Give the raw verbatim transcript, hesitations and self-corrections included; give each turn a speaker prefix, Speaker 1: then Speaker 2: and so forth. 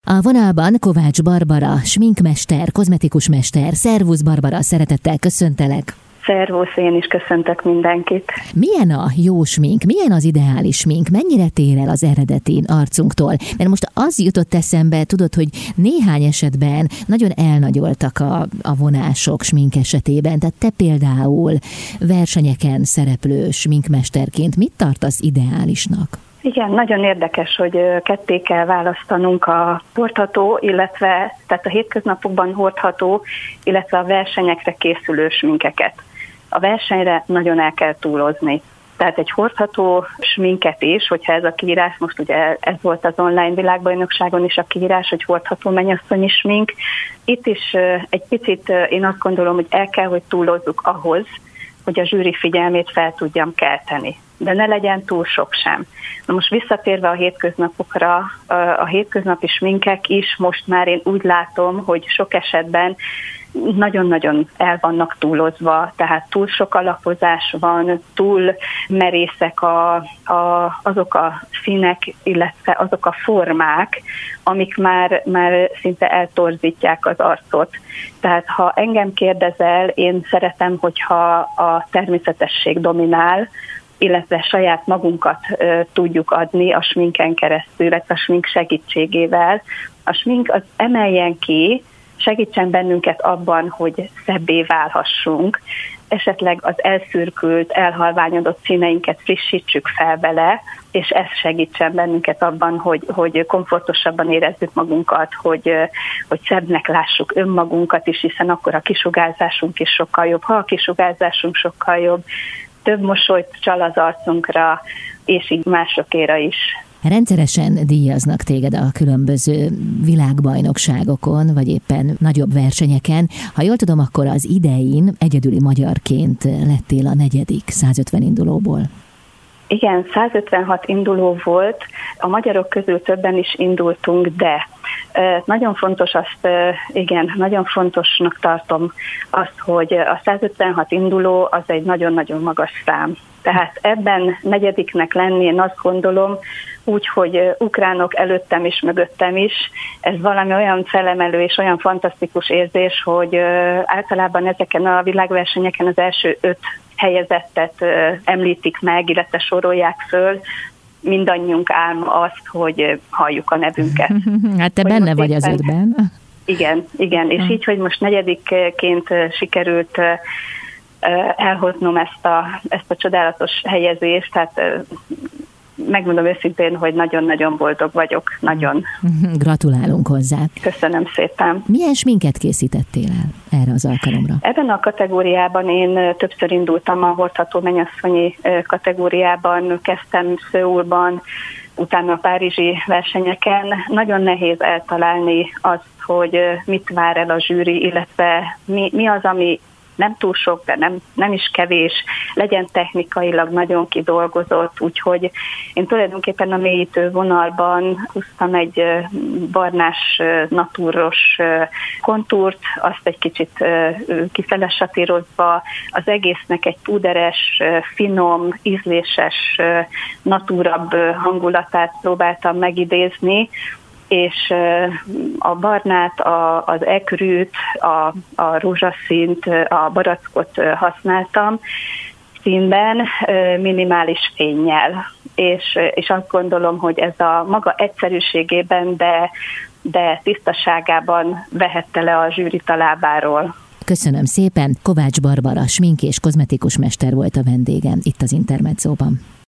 Speaker 1: A vonalban Kovács Barbara, sminkmester, kozmetikusmester. Szervusz Barbara, szeretettel köszöntelek.
Speaker 2: Szervusz, én is köszöntök mindenkit.
Speaker 1: Milyen a jó smink? Milyen az ideális smink? Mennyire tér el az eredeti arcunktól? Mert most az jutott eszembe, tudod, hogy néhány esetben nagyon elnagyoltak a, a vonások smink esetében. Tehát te például versenyeken szereplő sminkmesterként mit tartasz ideálisnak?
Speaker 2: Igen, nagyon érdekes, hogy ketté kell választanunk a hordható, illetve tehát a hétköznapokban hordható, illetve a versenyekre készülő sminkeket. A versenyre nagyon el kell túlozni. Tehát egy hordható sminket is, hogyha ez a kiírás, most ugye ez volt az online világbajnokságon is a kiírás, hogy hordható mennyasszonyi smink. Itt is egy picit én azt gondolom, hogy el kell, hogy túlozzuk ahhoz, hogy a zsűri figyelmét fel tudjam kelteni. De ne legyen túl sok sem. Na most visszatérve a hétköznapokra, a hétköznapi sminkek is most már én úgy látom, hogy sok esetben nagyon-nagyon el vannak túlozva, tehát túl sok alapozás van, túl merészek a, a, azok a színek, illetve azok a formák, amik már, már szinte eltorzítják az arcot. Tehát ha engem kérdezel, én szeretem, hogyha a természetesség dominál, illetve saját magunkat uh, tudjuk adni a sminken keresztül, illetve a smink segítségével. A smink az emeljen ki, segítsen bennünket abban, hogy szebbé válhassunk, esetleg az elszürkült, elhalványodott színeinket frissítsük fel vele, és ez segítsen bennünket abban, hogy, hogy komfortosabban érezzük magunkat, hogy, hogy szebbnek lássuk önmagunkat is, hiszen akkor a kisugárzásunk is sokkal jobb. Ha a kisugárzásunk sokkal jobb, több mosolyt csal az arcunkra, és így másokéra is.
Speaker 1: Rendszeresen díjaznak téged a különböző világbajnokságokon, vagy éppen nagyobb versenyeken. Ha jól tudom, akkor az idején egyedüli magyarként lettél a negyedik százötven indulóból.
Speaker 2: Igen, százötvenhat induló volt, a magyarok közül többen is indultunk, de nagyon fontos azt, igen, nagyon fontosnak tartom azt, hogy a százötvenhat induló az egy nagyon-nagyon magas szám. Tehát ebben negyediknek lenni, én azt gondolom, úgy, hogy ukránok előttem is, mögöttem is, ez valami olyan felemelő és olyan fantasztikus érzés, hogy általában ezeken a világversenyeken az első öt helyezettet említik meg, illetve sorolják föl. Mindannyiunk álma azt, hogy halljuk a nevünket.
Speaker 1: Hát te
Speaker 2: hogy
Speaker 1: benne vagy az
Speaker 2: éppen,
Speaker 1: ötben.
Speaker 2: Igen, igen, és így, hogy most negyedikként sikerült elhoznom ezt a, ezt a csodálatos helyezést, tehát megmondom őszintén, hogy nagyon-nagyon boldog vagyok, nagyon.
Speaker 1: Gratulálunk hozzá.
Speaker 2: Köszönöm szépen.
Speaker 1: Milyen sminket készítettél el erre az alkalomra?
Speaker 2: Ebben a kategóriában én többször indultam, a hordható mennyasszonyi kategóriában, kezdtem Szöulban, utána a párizsi versenyeken. Nagyon nehéz eltalálni azt, hogy mit vár el a zsűri, illetve mi, mi az, ami nem túl sok, de nem, nem is kevés, legyen technikailag nagyon kidolgozott, úgyhogy én tulajdonképpen a mélyítő vonalban húztam egy barnás, natúros kontúrt, azt egy kicsit kifele satírozva, az egésznek egy púderes, finom, ízléses, natúrabb hangulatát próbáltam megidézni, és a barnát, a, az ekrűt, a, a rózsaszínt, a barackot használtam színben, minimális fénnyel. És, és azt gondolom, hogy ez a maga egyszerűségében, de, de tisztaságában vehette le a zsűrit a lábáról.
Speaker 1: Köszönöm szépen, Kovács Barbara, smink és kozmetikus mester volt a vendégem itt az Intermedzóban.